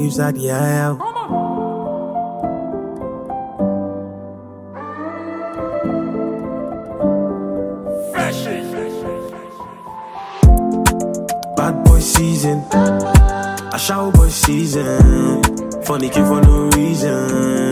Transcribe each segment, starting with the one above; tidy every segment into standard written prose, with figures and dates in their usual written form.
waves at the aisle. Bad boy season, a shower boy season. Funny kid for no reason.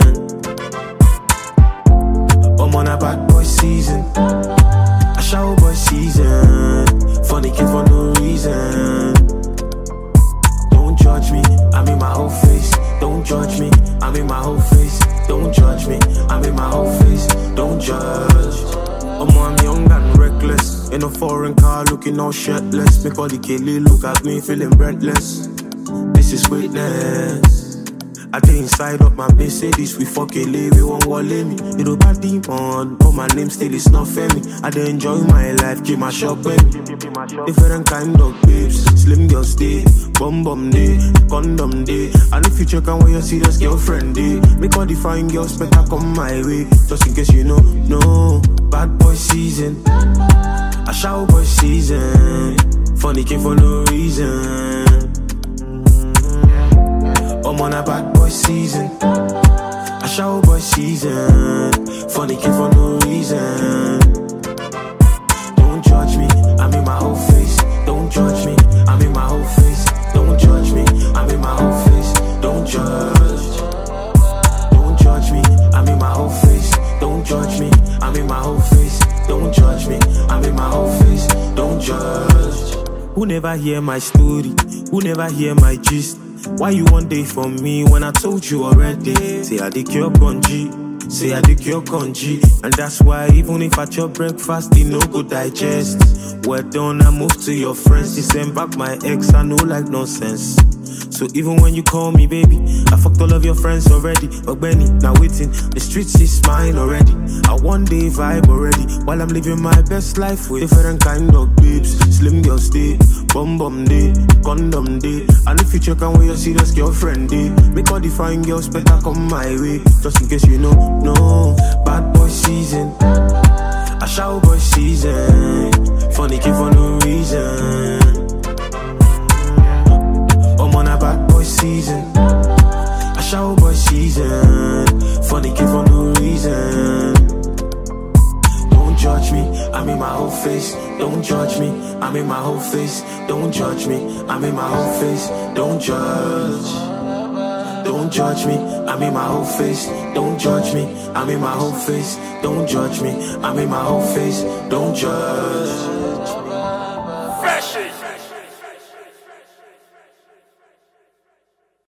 I'm on a bad boy season, a shower boy season. Funny kid for no reason. Don't judge me, I'm in my whole face. Don't judge me, I'm in my whole face. Don't judge me, I'm in my whole face. Don't judge. I'm young and reckless. In a foreign car looking all shirtless. Make all the Kelly look at me feeling breathless. This is greatness. I take inside up my Mercedes. We fuck a lady, we won't wallet me. You know bad demon, but my name still is not Femi. I dey enjoy my life, keep my shop baby. Different kind of babes, slim girls day, bum day, condom day. And if you check on where your serious girlfriend day, make all the fine girls better come my way. Just in case you know, no. Bad boy season, a shower boy season. Funny kid for no reason. I'm on a bad boy season, a shower boy season. Funny kid for no reason. Don't judge me, I'm in my whole face. Don't judge me, I'm in my whole face. Don't judge me, I'm in my whole face. Don't judge. Don't judge me, I'm in my whole face. Don't judge me, I'm in my whole face. Don't judge me, I'm in my whole face. Don't judge. Who never hear my story? Who never hear my gist? Why you one day from me when I told you already? Say I did cure Gonji, say I did cure Gonji. And that's why even if I chop breakfast, it no go digest. Well done, I move to your friends. They send back my ex, I know like nonsense. So even when you call me baby, I fucked all of your friends already. But Benny, now waiting, the streets is mine already. I one day vibe already, while I'm living my best life with different kind of babes. Slim girls day, bum day, condom day. And if you check on where your serious girlfriend day, make all the fine girls better come my way. Just in case you know, no. Bad boy season, a shower boy season. Funny kid for no reason. I'm on a bad boy season, a shower boy season. Funny kid for no reason. Don't judge me, I'm in my whole face. Don't judge me, I'm in my whole face. Don't judge me, I'm in my whole face. Don't judge. Don't judge me, I'm in my whole face. Don't judge me, I'm in my whole face. Don't judge me, I'm in my whole face. Don't judge. Fresh.